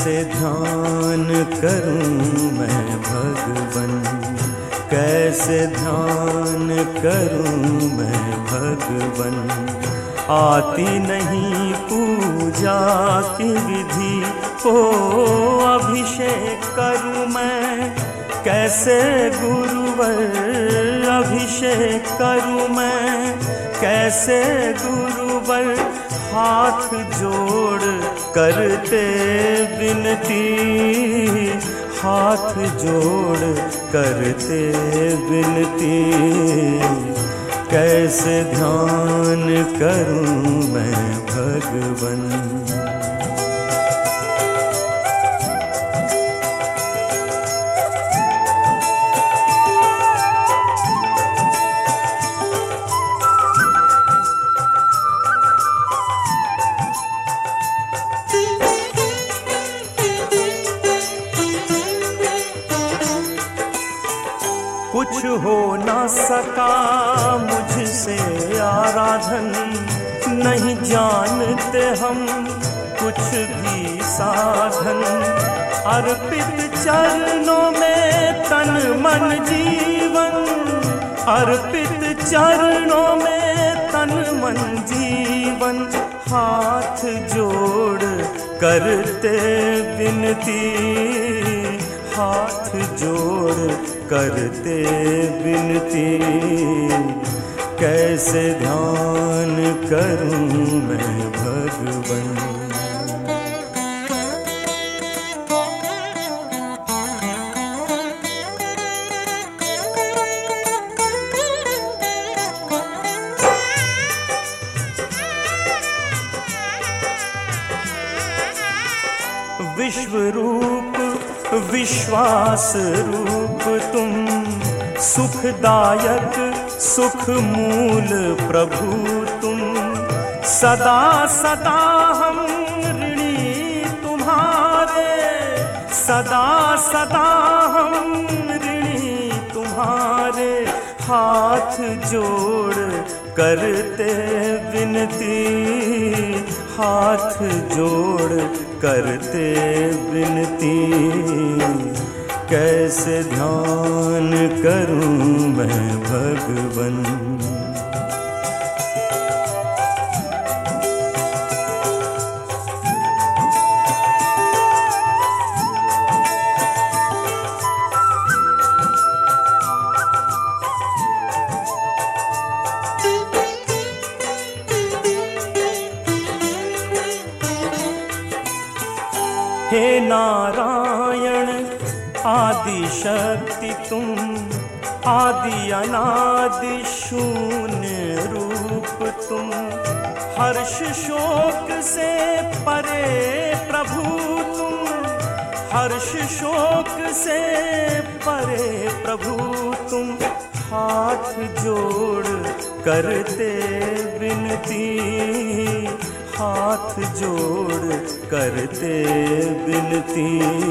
कैसे ध्यान करूं मैं भगवन, कैसे ध्यान करूं मैं भगवन। आती नहीं पूजा की विधि, हो अभिषेक करूं मैं कैसे गुरुवर, अभिषेक करूं मैं कैसे गुरुवर। हाथ जोड़ करते विनती, हाथ जोड़ करते विनती। कैसे ध्यान करूं मैं भगवन। कुछ हो न सका मुझसे आराधन, नहीं जानते हम कुछ भी साधन। अर्पित चरणों में तन मन जीवन, अर्पित चरणों में तन मन जीवन। हाथ जोड़ करते विनती, हाथ जोड़ करते विनती। कैसे ध्यान करूं मैं भगवन। विश्व रूप विश्वास रूप तुम, सुखदायक सुख मूल प्रभु तुम। सदा सदा हम ऋणी तुम्हारे, सदा सदा हम ऋणी तुम्हारे। हाथ जोड़ करते विनती, हाथ जोड़ करते विनती। कैसे ध्यान करूं मैं भगवन। हे नारायण आदि शक्ति तुम, आदि अनादि शून्य रूप तुम। हर्ष शोक से परे प्रभु तुम, हर्ष शोक से परे प्रभु तुम। हाथ जोड़ करते विनती, हाथ जोड़ करते विनती।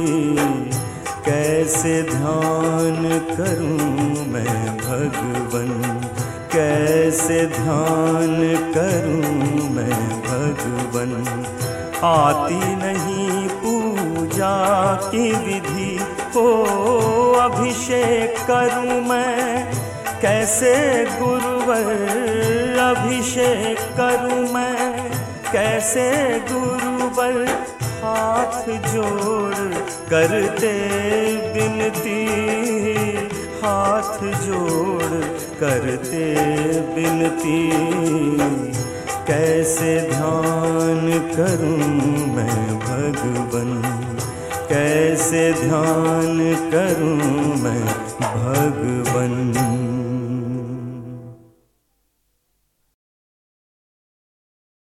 कैसे ध्यान करूं मैं भगवन, कैसे ध्यान करूं मैं भगवन। आती नहीं पूजा की विधि, हो अभिषेक करूं मैं कैसे गुरुवर, अभिषेक करूं मैं कैसे गुरुवर। हाथ जोड़ करते विनती, हाथ जोड़ करते विनती। कैसे ध्यान करूं मैं भगवन, कैसे ध्यान करूं मैं भगवन।